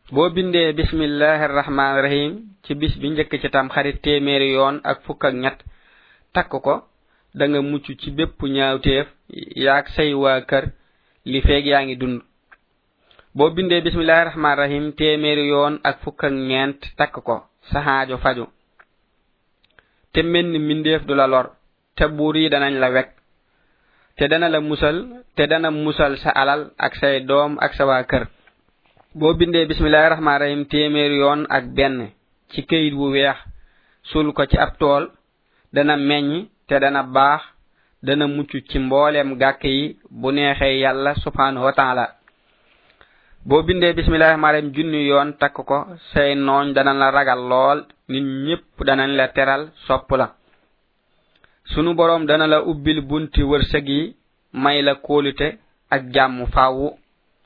bo bindé bismillahir rahmanir rahim ci bis bi ñëk ci tam xarit téméré yoon ak fukk ak ñett tak ko da nga muccu ci bépp ñaawteef yaak say waa kër li feeg yaangi dund bo bindé bismillahir rahmanir rahim téméré yoon ak fukk ak ñent tak ko sa haajo faju te menn mindeef du la lor te buri danañ la wek te dana la musal te dana musal sa alal ak say doom ak sa waa kër bo bindé bismillahir rahmanir rahim téméré yoon ak benn ci kayit bu weex sul ko ci ab tool dana meñ te dana baax dana muccu ci mbolem gàkk yi bu neexé yalla subhanahu wa ta'ala bo bindé bismillahir rahmanir rahim junni yoon tak ko say noñ dana la ragal lool nit ñepp danañ la teral sopp la sunu borom dana la ubbil bunti wërsëg yi may la kóolute ak jàmm faawu